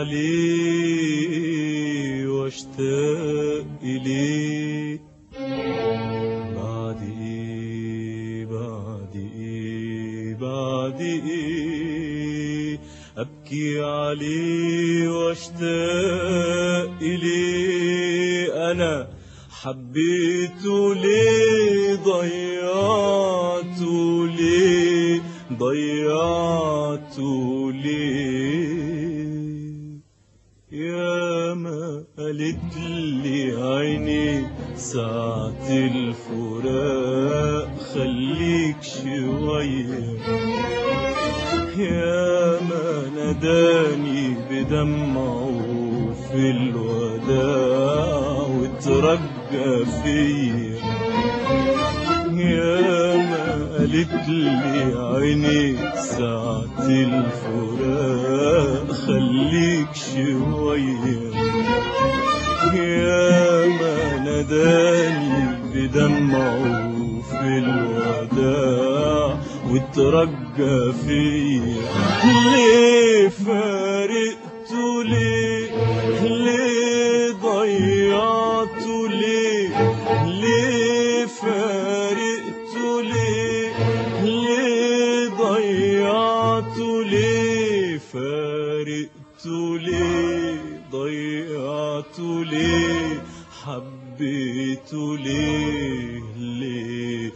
عليه واشتاق إليه. بعد إيه بعد إيه بعد إيه أبكي عليه واشتاق إليه. أنا حبيته ليه ضيعته ليه ضيعته ليه. يا ما قالت لي عيني ساعة الفراق خليك شوية. يا ما ناداني بدمعه في الوداع وترجى فيا. يا ما قالت لي عيني ساعة الفراق خليك شوية. يا ما ناداني بدمعه في الوداع وترجى فيا. ليه فارقته ليه ليه ضيعته ليه ليه فارقته ليه ليه ضيعته ليه فارقته ليه ضيعته ليه حبيته ليه ليه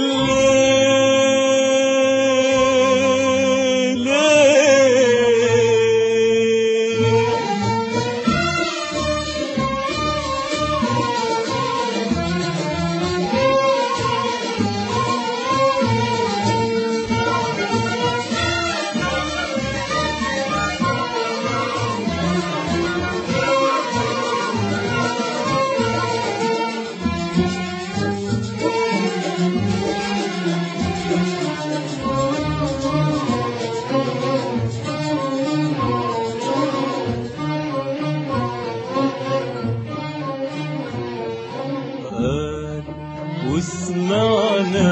وسمعنا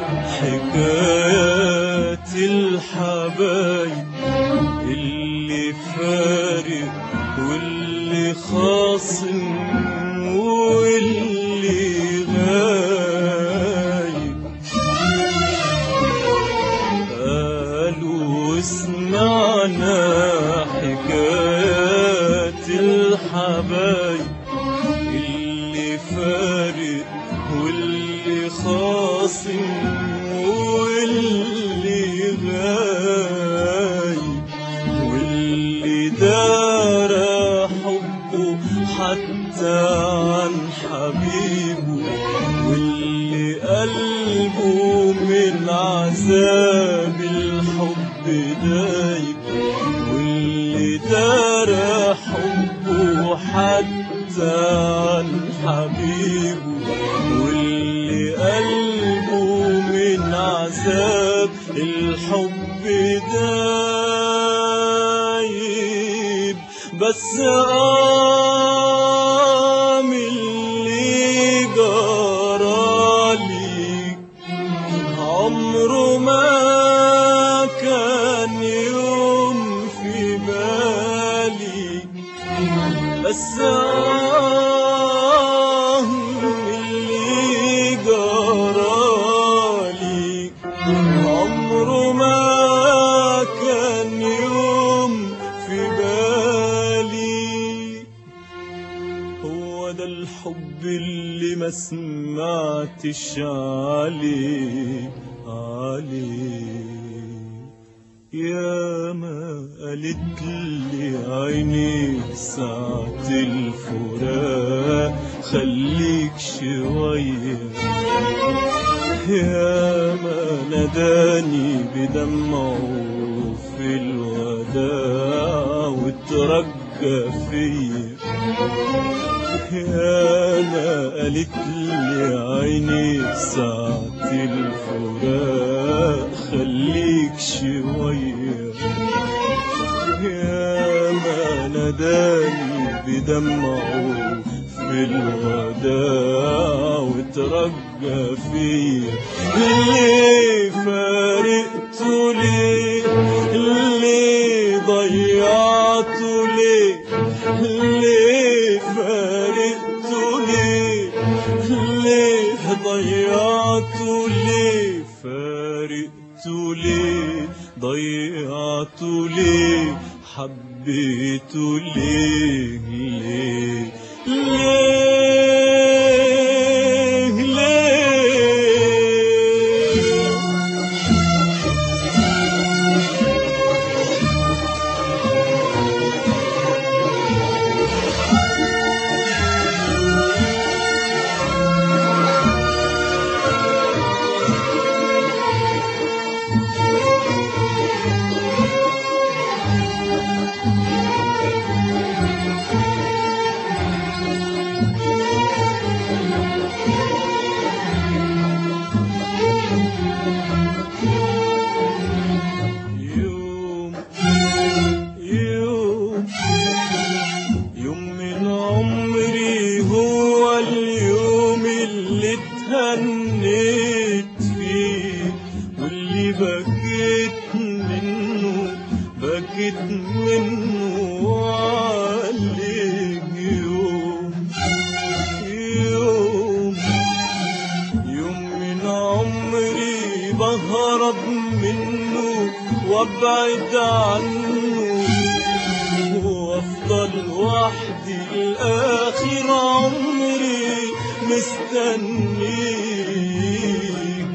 حكايات الحبايب اللي فارق واللي خاصم واللي غايب. قالوا وسمعنا حكايات الحبايب اللي فارق واللي خاصم واللي غايب واللي دار حبه حتى عن حبيبه واللي قلبه من عذاب الحب دايب واللي دار حبه حتى عن حبيبه واللي قلبه من عذاب الحب دايب. بس من اللي جرالي عمره ما كان يوم في بالي. بس عمره ما كان يوم في بالي. هو ده الحب اللي ما سمعتش عليه يا ما قالت لي عيني ساعة الفراق خليك شوية. يا ما ناداني بدمعه في الوداع وترجى فيا. يا ما قالت لي عيني ساعة الفراق خليك شوية. يا ما ناداني بدمعه في الوداع وترجى فيا. ليه فارقته ليه ليه ضيعته ليه ليه فارقته ليه؟ ليه ضيعته ليه؟ فارقته ليه؟ ضيعته ليه؟ حبيته ليه؟ ليه؟ ليه؟ يوم من عمري هو اليوم اللي اتهنيت فيه، واللي بكيت منه عليه. يوم من عمري بهرب منه وابعد عنه، وافضل وحدي لاخر عمري مستنيك.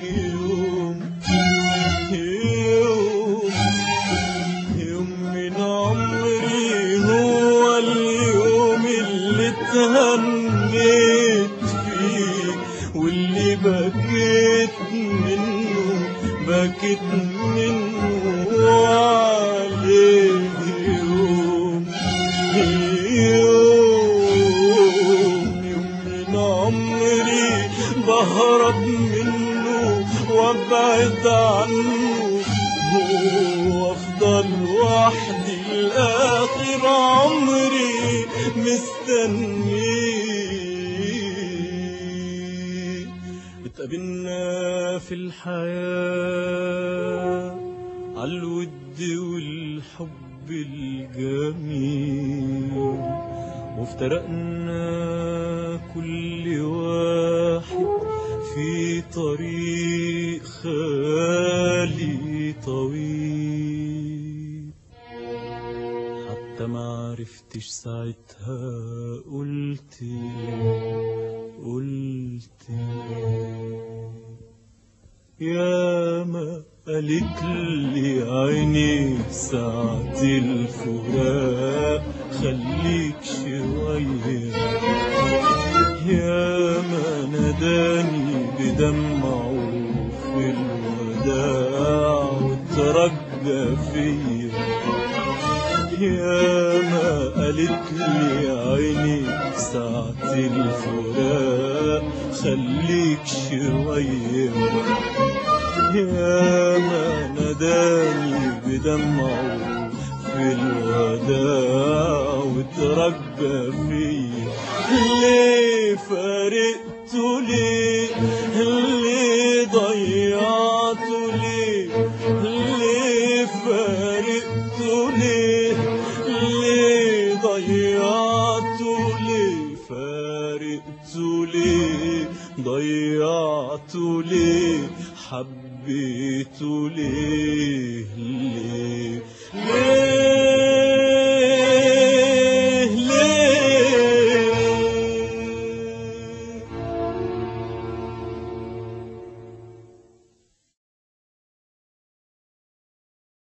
يوم من عمري هو اليوم اللي اتهنيت فيه، واللي بكيت منه عليه. يوم من عمري بهرب منه وابعد عنه، وافضل وحدي لاخر عمري مستنيه. اتقابلنا في الحياة عالود والحب الجميل، وافترقنا كل واحد في طريق خالي طويل. حتى ما عرفتش ساعتها قلت يا ما قالت لي عيني ساعة الفراق خليك شوية. يا ما ناداني بدمعه في الوداع وترجى فيا. يا ما قالت لي عيني ساعة الفراق خليك شوية. يا ما ناداني بدمعه في الوداع وترجى فيا. ليه فارقته ليه؟ ليه ضيعته ليه؟ ليه فارقته ليه؟ ليه ضيعته ليه؟ فارقته ليه؟ ضيعته ليه؟ حبيته ليه؟ ليه؟